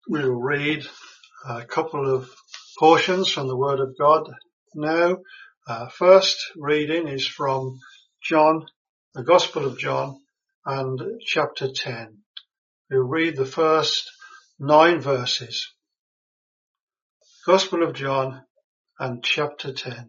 We will read a couple of portions from the Word of God now. First reading is from John, the Gospel of John, and chapter 10. We'll read the first 9 verses. Gospel of John and chapter 10.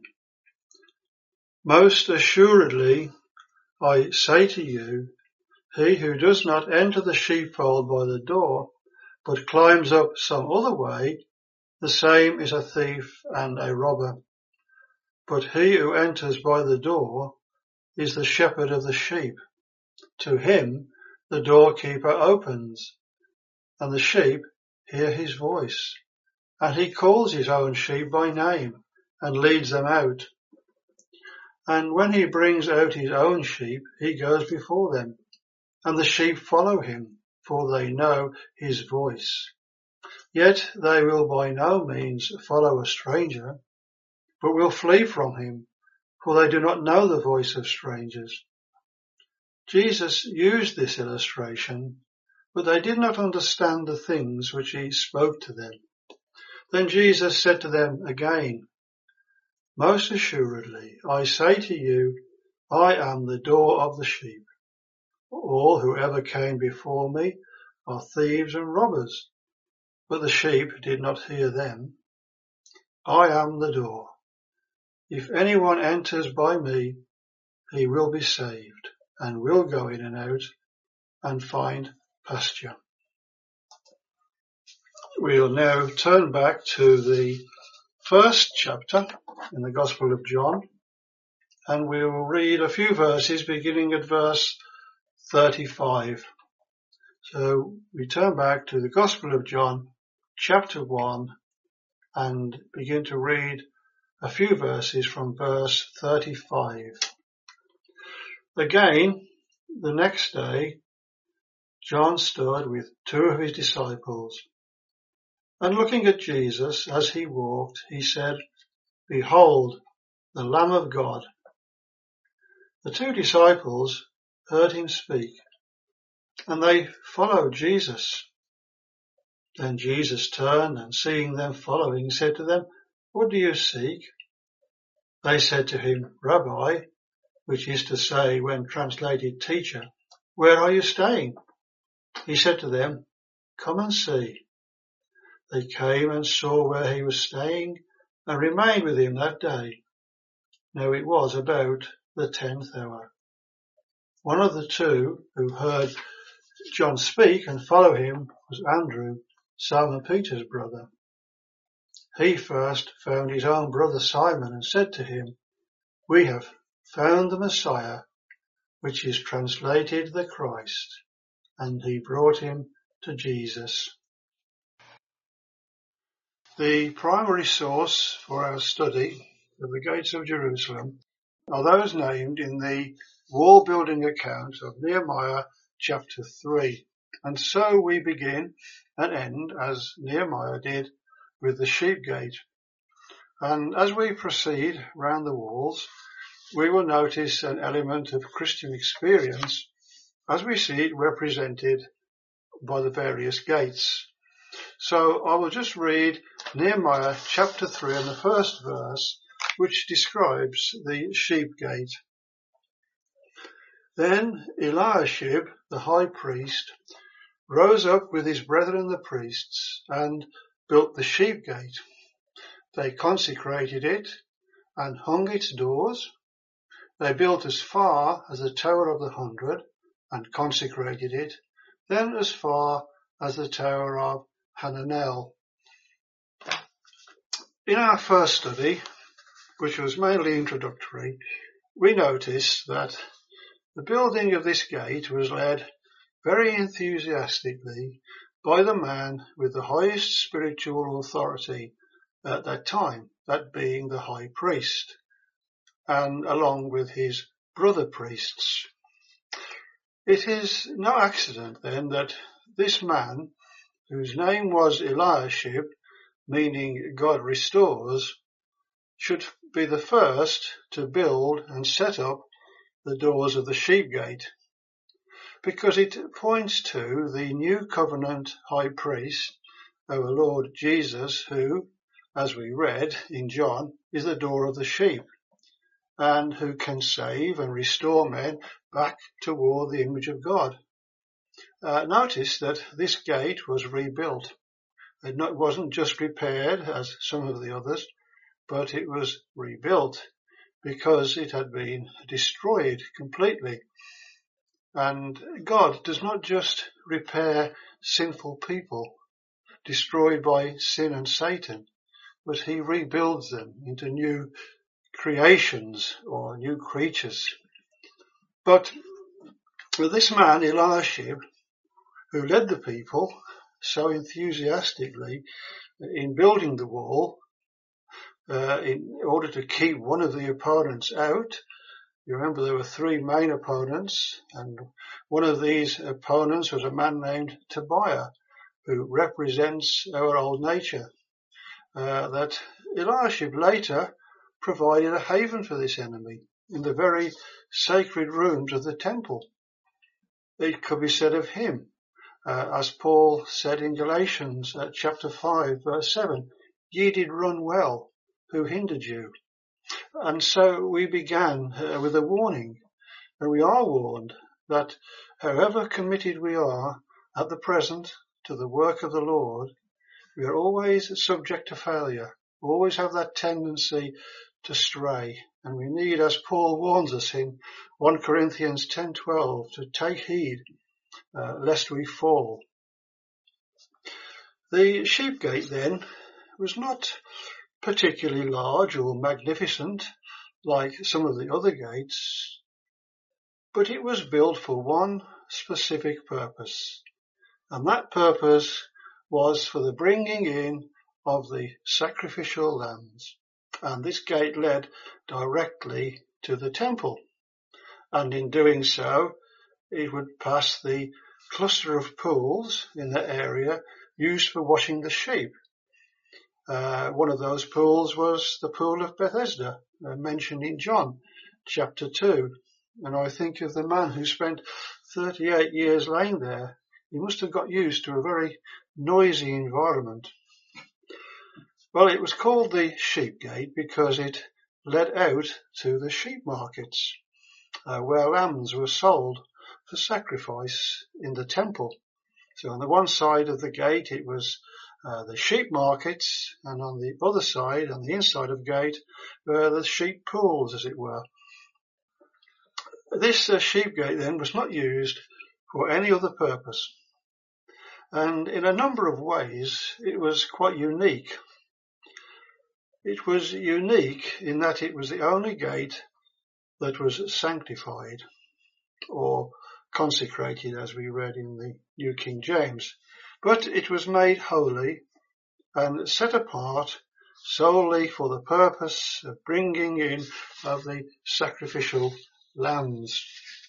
Most assuredly, I say to you, he who does not enter the sheepfold by the door, but climbs up some other way, the same is a thief and a robber. But he who enters by the door is the shepherd of the sheep. To him the doorkeeper opens, and the sheep hear his voice. And he calls his own sheep by name and leads them out. And when he brings out his own sheep, he goes before them, and the sheep follow him, for they know his voice. Yet they will by no means follow a stranger, but will flee from him, for they do not know the voice of strangers. Jesus used this illustration, but they did not understand the things which he spoke to them. Then Jesus said to them again, Most assuredly, I say to you, I am the door of the sheep. All who ever came before me are thieves and robbers, but the sheep did not hear them. I am the door. If anyone enters by me, he will be saved, and will go in and out, and find pasture. We'll now turn back to the first chapter in the Gospel of John, and we will read a few verses beginning at verse 35. So we turn back to the Gospel of John, chapter 1, and begin to read a few verses from verse 35. Again, the next day, John stood with 2 of his disciples, and looking at Jesus as he walked, he said, Behold, the Lamb of God. The 2 disciples heard him speak, and they followed Jesus. Then Jesus turned, and seeing them following, said to them, What do you seek? They said to him, Rabbi, which is to say, when translated, teacher, where are you staying? He said to them, Come and see. They came and saw where he was staying, and remained with him that day. Now it was about the 10th hour. One of the 2 who heard John speak and follow him was Andrew, Simon Peter's brother. He first found his own brother Simon and said to him, We have found the Messiah, which is translated the Christ. And he brought him to Jesus. The primary source for our study of the gates of Jerusalem are those named in the wall building account of Nehemiah chapter 3. And so we begin and end, as Nehemiah did, with the sheep gate. And as we proceed round the walls, we will notice an element of Christian experience as we see it represented by the various gates. So I will just read Nehemiah chapter 3 and the first verse, which describes the sheep gate. Then Eliashib, the high priest, rose up with his brethren the priests and built the sheep gate. They consecrated it and hung its doors. They built as far as the Tower of the 100 and consecrated it, then as far as the Tower of Hananel. In our first study, which was mainly introductory, we noticed that the building of this gate was led very enthusiastically by the man with the highest spiritual authority at that time, that being the high priest, and along with his brother priests. It is no accident then that this man, whose name was Eliashib, meaning God restores, should be the first to build and set up the doors of the sheep gate, because it points to the new covenant high priest our Lord Jesus, who, as we read in John, is the door of the sheep, and who can save and restore men back toward the image of God. Notice that this gate was rebuilt. It wasn't just repaired as some of the others, but it was rebuilt because it had been destroyed completely. And God does not just repair sinful people destroyed by sin and Satan, but he rebuilds them into new creations or new creatures. But with this man, Eliashib, who led the people so enthusiastically in building the wall, in order to keep one of the opponents out. You remember there were three main opponents, and one of these opponents was a man named Tobiah, who represents our old nature. That Eliashib later provided a haven for this enemy in the very sacred rooms of the temple. It could be said of him, as Paul said in Galatians chapter 5 verse 7, "Ye did run well, who hindered you?" And so we began with a warning, and we are warned that however committed we are at the present to the work of the Lord, we are always subject to failure, always have that tendency to stray. And we need, as Paul warns us in 1 Corinthians 10:12, to take heed lest we fall. The sheep gate then was not particularly large or magnificent like some of the other gates, but it was built for one specific purpose, and that purpose was for the bringing in of the sacrificial lambs. And this gate led directly to the temple, and in doing so it would pass the cluster of pools in the area used for washing the sheep. One of those pools was the pool of Bethesda, mentioned in John chapter 2. And I think of the man who spent 38 years laying there. He must have got used to a very noisy environment. Well, it was called the sheep gate because it led out to the sheep markets, where lambs were sold for sacrifice in the temple. So on the one side of the gate it was the sheep markets, and on the other side, on the inside of the gate, were the sheep pools, as it were. This sheep gate then was not used for any other purpose, and in a number of ways it was quite unique. It was unique in that it was the only gate that was sanctified or consecrated, as we read in the New King James, but it was made holy and set apart solely for the purpose of bringing in of the sacrificial lambs.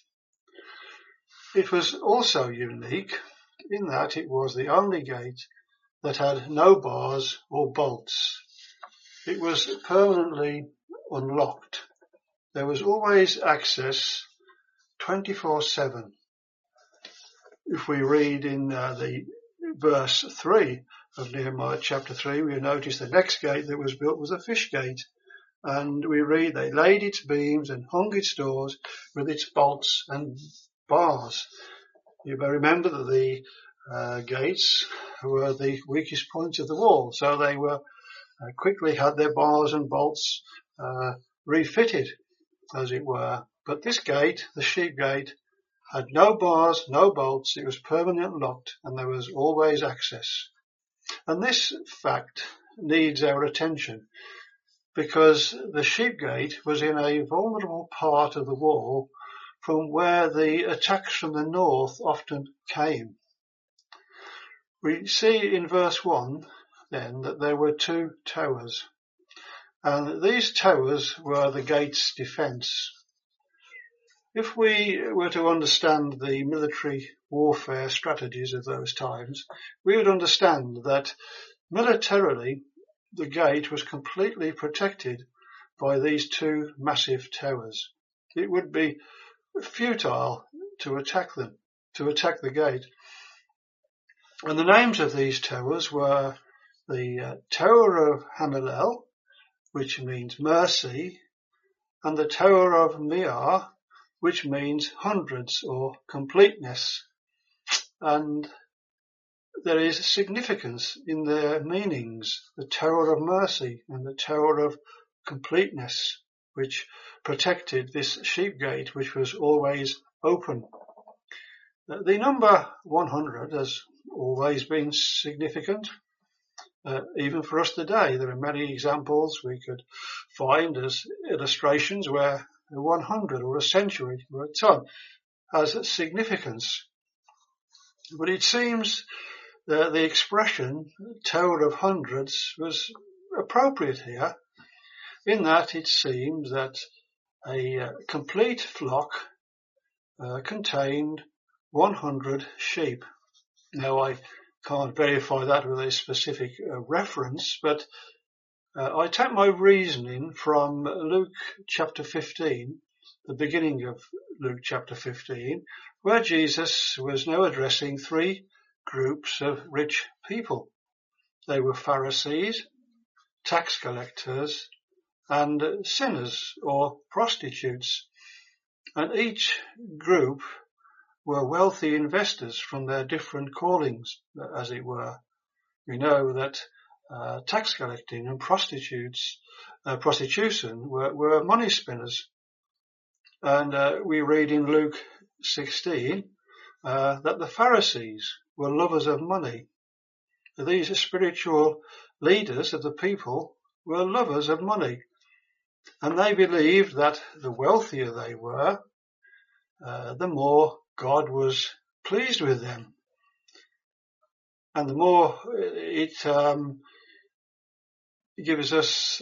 It was also unique in that it was the only gate that had no bars or bolts. It was permanently unlocked. There was always access 24/7. If we read in the verse 3 of Nehemiah chapter 3, we notice the next gate that was built was a fish gate. And we read, they laid its beams and hung its doors with its bolts and bars. You may remember that the gates were the weakest points of the wall, so they were quickly had their bars and bolts refitted, as it were. But this gate, the sheep gate, had no bars, no bolts. It was permanently locked, and there was always access. And this fact needs our attention, because the sheep gate was in a vulnerable part of the wall from where the attacks from the north often came. We see in verse 1 then that there were two towers, and these towers were the gate's defence. If we were to understand the military warfare strategies of those times, we would understand that militarily the gate was completely protected by these two massive towers. It would be futile to attack them, to attack the gate. And the names of these towers were the Tower of Hananel, which means mercy, and the Tower of Meah, which means hundreds or completeness. And there is significance in their meanings, the Tower of Mercy and the Tower of Completeness, which protected this sheep gate, which was always open. The number 100 has always been significant, even for us today. There are many examples we could find as illustrations where 100 or a century or a ton has significance. But it seems that the expression Tower of Hundreds was appropriate here, in that it seems that a complete flock contained 100 sheep. Now, I can't verify that with a specific reference, but I take my reasoning from Luke chapter 15, the beginning of Luke chapter 15, where Jesus was now addressing three groups of rich people. They were Pharisees, tax collectors, and sinners or prostitutes. And each group were wealthy investors from their different callings, as it were. We know that tax collecting and prostitution were money spinners. And we read in Luke 16 that the Pharisees were lovers of money. These spiritual leaders of the people were lovers of money. And they believed that the wealthier they were, the more God was pleased with them. And the more it gives us,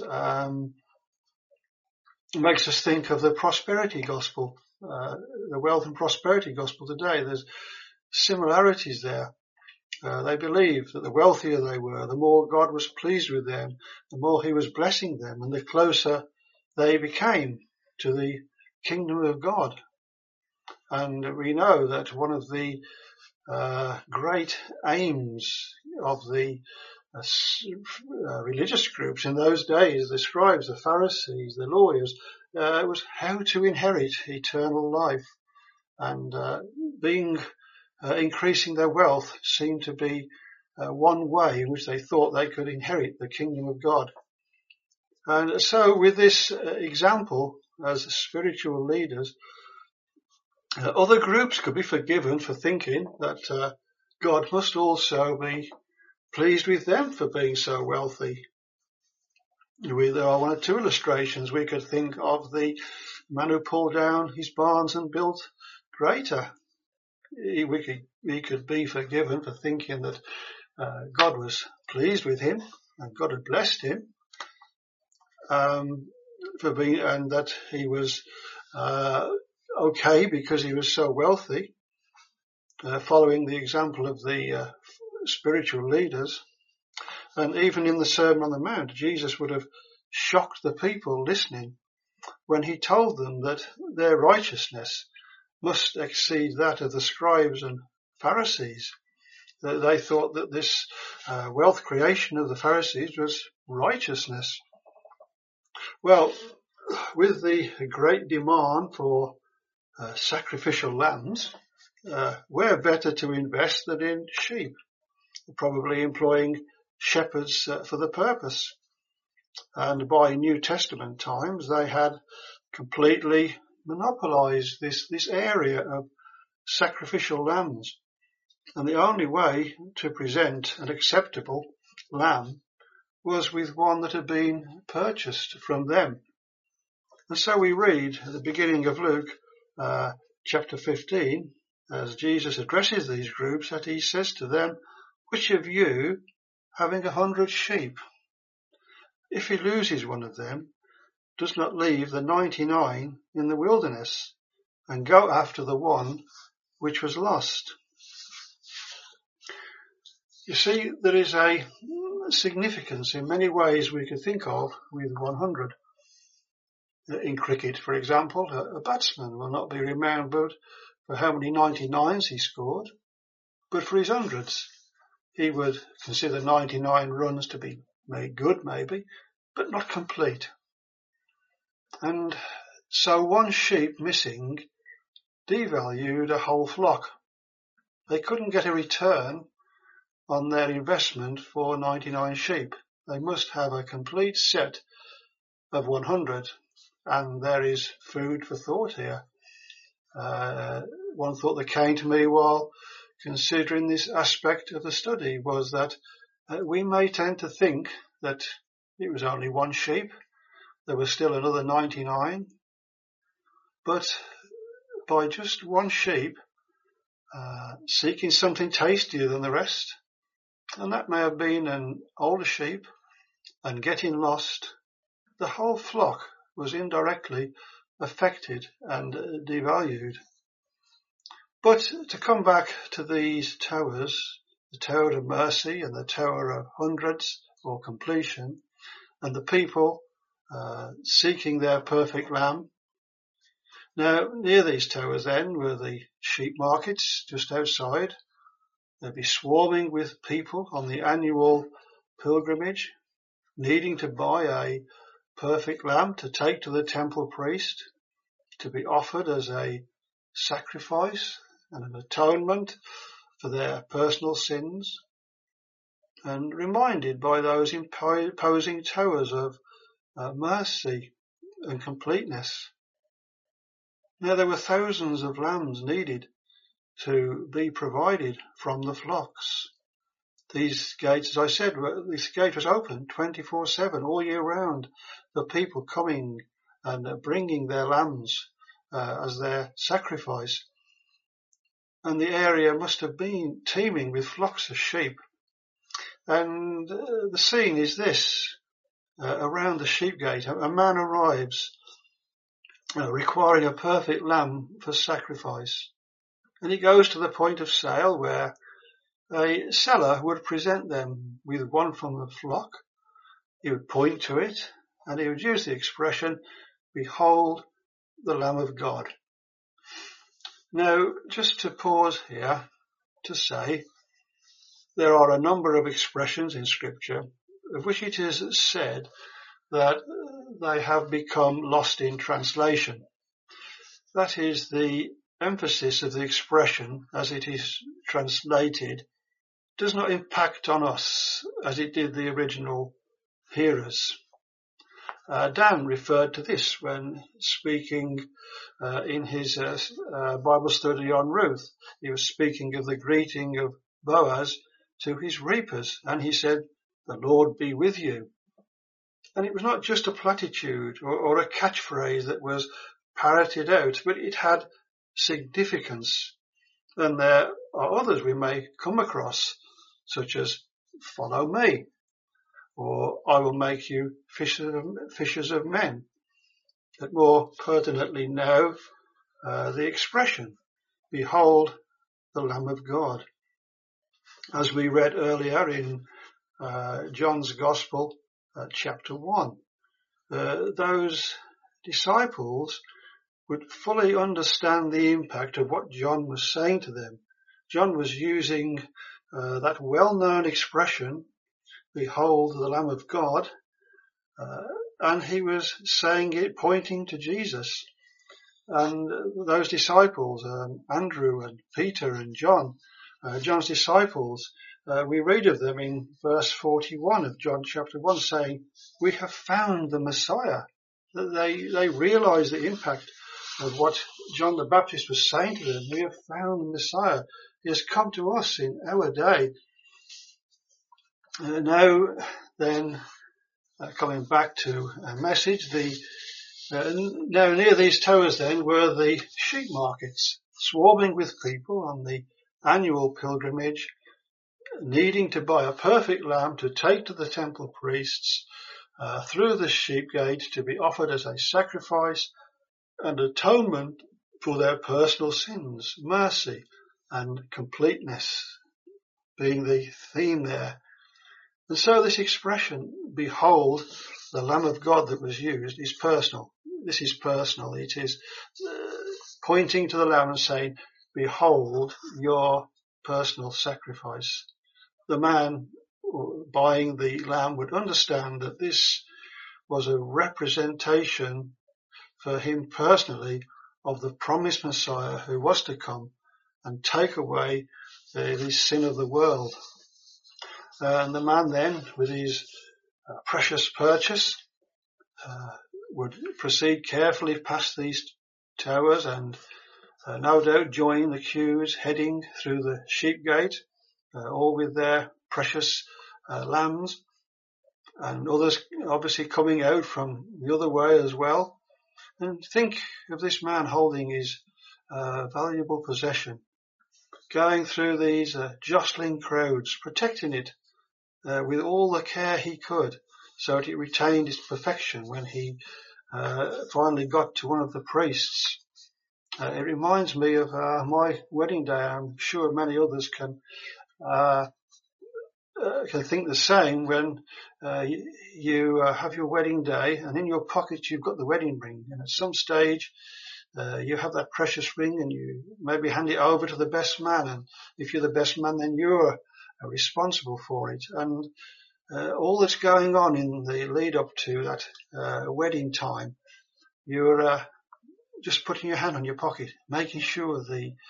makes us think of the prosperity gospel, the wealth and prosperity gospel today. There's similarities there. They believed that the wealthier they were, the more God was pleased with them, the more he was blessing them, and the closer they became to the kingdom of God. And we know that one of the great aims of the religious groups in those days, the scribes, the Pharisees, the lawyers, was how to inherit eternal life. And increasing their wealth seemed to be one way in which they thought they could inherit the kingdom of God. And so with this example as spiritual leaders, other groups could be forgiven for thinking that God must also be pleased with them for being so wealthy. There are one or two illustrations. We could think of the man who pulled down his barns and built greater. He could be forgiven for thinking that God was pleased with him and God had blessed him, and that he was okay because he was so wealthy, following the example of the spiritual leaders. And even in the Sermon on the Mount, Jesus would have shocked the people listening when he told them that their righteousness must exceed that of the scribes and Pharisees. They thought that this wealth creation of the Pharisees was righteousness. Well, with the great demand for sacrificial lambs, where better to invest than in sheep, probably employing shepherds for the purpose. And by New Testament times, they had completely monopolized this area of sacrificial lambs. And the only way to present an acceptable lamb was with one that had been purchased from them. And so we read at the beginning of Luke chapter 15, as Jesus addresses these groups, that he says to them, "Which of you, having 100 sheep, if he loses one of them, does not leave the 99 in the wilderness and go after the one which was lost?" You see, there is a significance in many ways we could think of with 100. In cricket, for example, a batsman will not be remembered for how many 99s he scored, but for his hundreds. he would consider 99 runs to be made good, maybe, but not complete. And so one sheep missing devalued a whole flock. They couldn't get a return on their investment for 99 sheep. They must have a complete set of 100. And there is food for thought here. One thought that came to me while considering this aspect of the study was that we may tend to think that it was only one sheep. There was still another 99. But by just one sheep seeking something tastier than the rest, and that may have been an older sheep, and getting lost, the whole flock was indirectly affected and devalued. But to come back to these towers, the Tower of Mercy and the Tower of Hundreds or completion, and the people seeking their perfect lamb. Now, near these towers then were the sheep markets just outside. They'd be swarming with people on the annual pilgrimage, needing to buy a perfect lamb to take to the temple priest, to be offered as a sacrifice and an atonement for their personal sins, and reminded by those imposing towers of mercy and completeness. Now there were thousands of lambs needed to be provided from the flocks. These gates, as I said, this gate was open 24/7 all year round. The people coming and bringing their lambs as their sacrifice. And the area must have been teeming with flocks of sheep. And the scene is this. Around the sheep gate, a man arrives requiring a perfect lamb for sacrifice. And he goes to the point of sale where a seller would present them with one from the flock. He would point to it and he would use the expression, "Behold the Lamb of God." Now, just to pause here to say, there are a number of expressions in Scripture of which it is said that they have become lost in translation. That is, the emphasis of the expression as it is translated does not impact on us as it did the original hearers. Dan referred to this when speaking in his Bible study on Ruth. He was speaking of the greeting of Boaz to his reapers, and he said, "The Lord be with you." And it was not just a platitude or a catchphrase that was parroted out, but it had significance. And there are others we may come across, such as "follow me," or "I will make you fishers of men." But more pertinently now, the expression, "Behold the Lamb of God." As we read earlier in John's Gospel, chapter 1, those disciples would fully understand the impact of what John was saying to them. John was using that well-known expression, "Behold the Lamb of God," and he was saying it pointing to Jesus. And those disciples, Andrew and Peter and John, John's disciples, we read of them in verse 41 of John chapter 1 saying, "We have found the Messiah." They realized the impact of what John the Baptist was saying to them. "We have found the Messiah. He has come to us in our day." Now then, coming back to a message, now near these towers then were the sheep markets, swarming with people on the annual pilgrimage, needing to buy a perfect lamb to take to the temple priests through the sheep gate to be offered as a sacrifice and atonement for their personal sins, mercy and completeness being the theme there. And so this expression, "Behold the Lamb of God," that was used is personal. This is personal. It is pointing to the Lamb and saying, "Behold your personal sacrifice." the man buying the lamb would understand that this was a representation for him personally of the promised Messiah who was to come and take away the sin of the world. And the man then, with his precious purchase, would proceed carefully past these towers and no doubt join the queues heading through the sheep gate, all with their precious lambs, and others obviously coming out from the other way as well. And think of this man holding his valuable possession, going through these jostling crowds, protecting it with all the care he could, so that it retained its perfection when he finally got to one of the priests. It reminds me of my wedding day. I'm sure many others can think the same when you have your wedding day and in your pocket you've got the wedding ring, and at some stage you have that precious ring and you maybe hand it over to the best man, and if you're the best man then you're responsible for it. And all that's going on in the lead up to that wedding time, you're just putting your hand on your pocket, making sure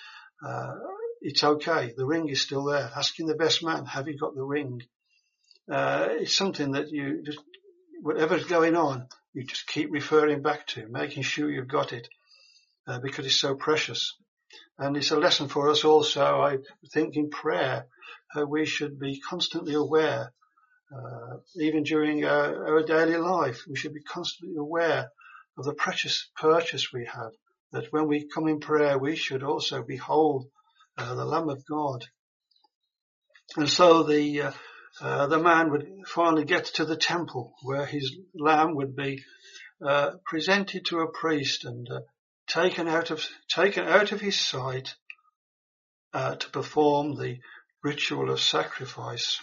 it's okay, the ring is still there, asking the best man, have you got the ring? It's something that you just, whatever's going on, you just keep referring back to, making sure you've got it, because it's so precious. And it's a lesson for us also. I think in prayer, we should be constantly aware, even during our daily life, we should be constantly aware of the precious purchase we have, that when we come in prayer, we should also behold the Lamb of God. And so the man would finally get to the temple where his lamb would be presented to a priest and taken out of his sight to perform the ritual of sacrifice.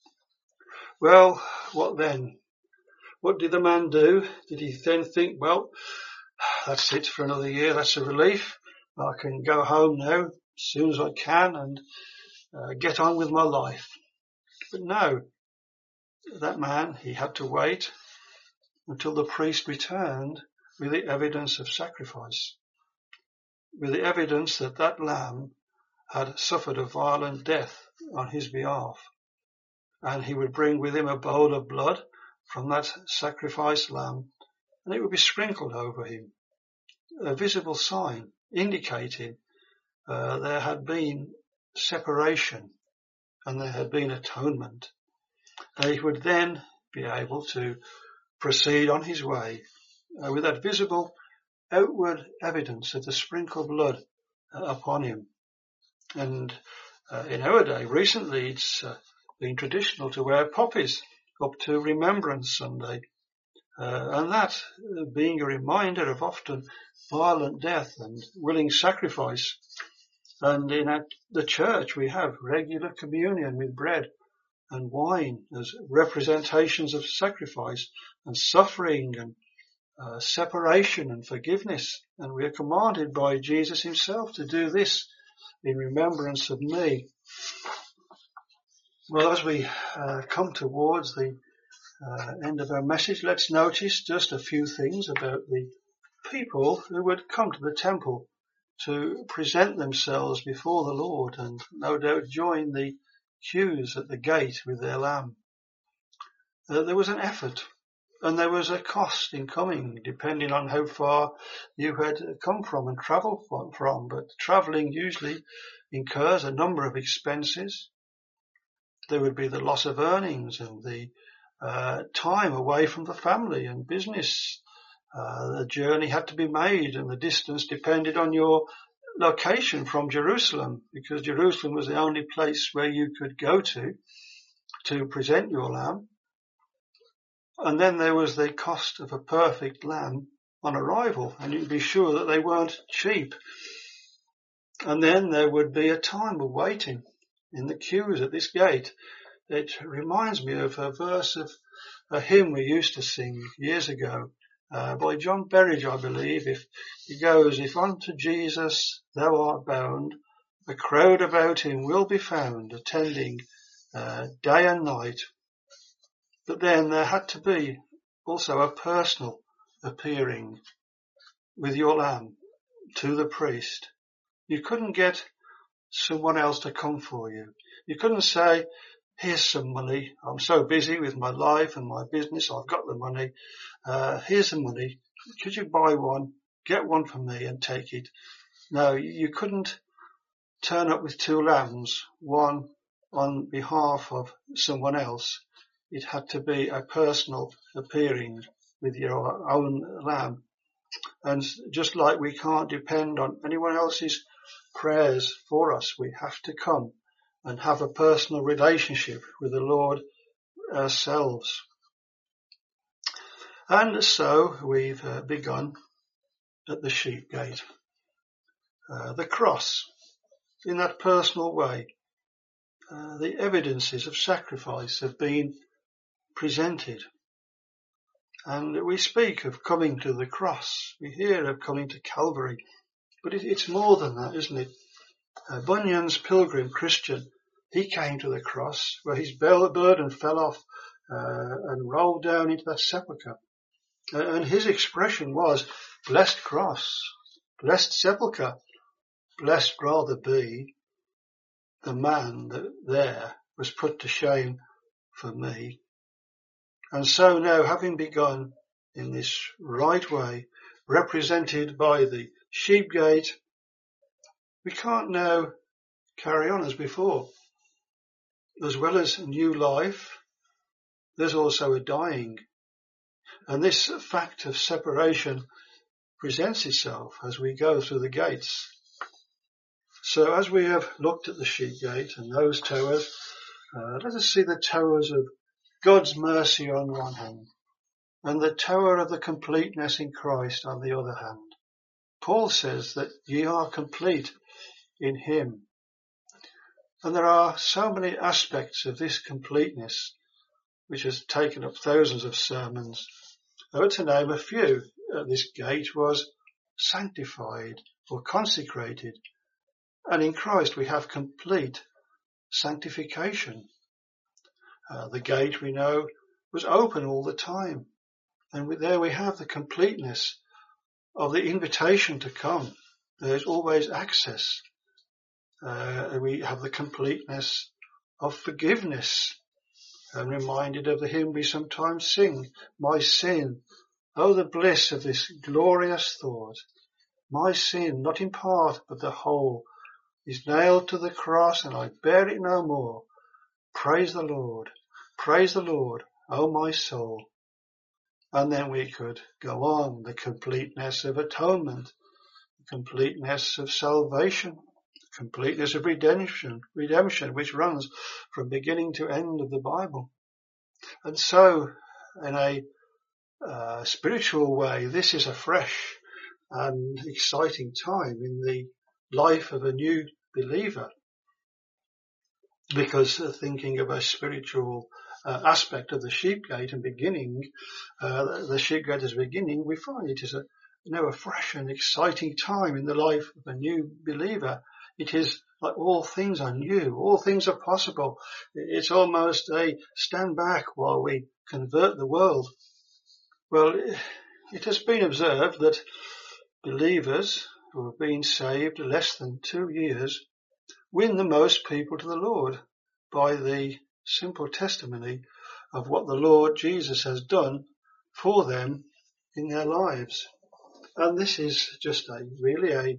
Well, what then? What did the man do? Did he then think, well, that's it for another year, that's a relief, I can go home now as soon as I can and get on with my life? But no, that man, he had to wait until the priest returned with the evidence of sacrifice, with the evidence that that lamb had suffered a violent death on his behalf. And he would bring with him a bowl of blood from that sacrificed lamb, and it would be sprinkled over him, a visible sign indicating there had been separation and there had been atonement. And he would then be able to proceed on his way with that visible outward evidence of the sprinkled blood upon him. And in our day, recently, it's been traditional to wear poppies up to Remembrance Sunday, and that being a reminder of often violent death and willing sacrifice. And in the church we have regular communion with bread and wine as representations of sacrifice and suffering and separation and forgiveness. And we are commanded by Jesus himself to do this in remembrance of me. Well, as we come towards the end of our message, let's notice just a few things about the people who would come to the temple to present themselves before the Lord and no doubt join the queues at the gate with their lamb. There was an effort and there was a cost in coming, depending on how far you had come from and travelled from. But travelling usually incurs a number of expenses. There would be the loss of earnings and the time away from the family and business. The journey had to be made, and the distance depended on your location from Jerusalem, because Jerusalem was the only place where you could go to present your lamb. And then there was the cost of a perfect lamb on arrival, and you'd be sure that they weren't cheap. And then there would be a time of waiting in the queues at this gate. It reminds me of a verse of a hymn we used to sing years ago by John Berridge, I believe. It goes, if unto Jesus thou art bound, a crowd about him will be found, attending day and night. But then there had to be also a personal appearing with your lamb to the priest. You couldn't get someone else to come for you. You couldn't say, here's some money. I'm so busy with my life and my business. I've got the money. Here's the money. Could you buy one? Get one for me and take it. No, you couldn't turn up with two lambs, one on behalf of someone else. It had to be a personal appearing with your own lamb. And just like we can't depend on anyone else's prayers for us, we have to come and have a personal relationship with the Lord ourselves. And so we've begun at the sheep gate. The cross, in that personal way, the evidences of sacrifice have been presented. And we speak of coming to the cross. We hear of coming to Calvary. But it's more than that, isn't it? Bunyan's pilgrim Christian, he came to the cross where his burden fell off and rolled down into that sepulchre. And his expression was, blessed cross, blessed sepulchre, blessed rather be the man that there was put to shame for me. And so now, having begun in this right way, represented by the sheep gate, we can't now carry on as before. As well as new life, there's also a dying. And this fact of separation presents itself as we go through the gates. So as we have looked at the sheep gate and those towers, let us see the towers of God's mercy on one hand and the tower of the completeness in Christ on the other hand. Paul says that ye are complete in him. And there are so many aspects of this completeness which has taken up thousands of sermons. But to name a few, this gate was sanctified or consecrated. And in Christ we have complete sanctification. The gate, we know, was open all the time. And there we have the completeness of the invitation to come. There's always access. We have the completeness of forgiveness. I'm reminded of the hymn we sometimes sing, my sin. Oh, the bliss of this glorious thought. My sin, not in part, but the whole, is nailed to the cross, and I bear it no more. Praise the Lord, oh my soul. And then we could go on, the completeness of atonement, the completeness of salvation, the completeness of redemption, which runs from beginning to end of the Bible. And so, in a spiritual way, this is a fresh and exciting time in the life of a new believer, because thinking of a spiritual aspect of the sheep gate and beginning, the sheep gate as a beginning, we find it is a fresh and exciting time in the life of a new believer. It is like all things are new, all things are possible. It's almost a stand back while we convert the world. Well, it has been observed that believers who have been saved less than 2 years win the most people to the Lord by the simple testimony of what the Lord Jesus has done for them in their lives. And this is just really a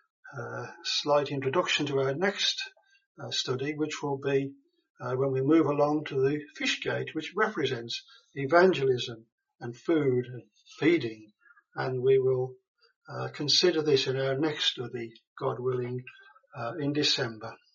slight introduction to our next study, which will be when we move along to the fish gate, which represents evangelism and food and feeding. And we will consider this in our next study, God willing, in December.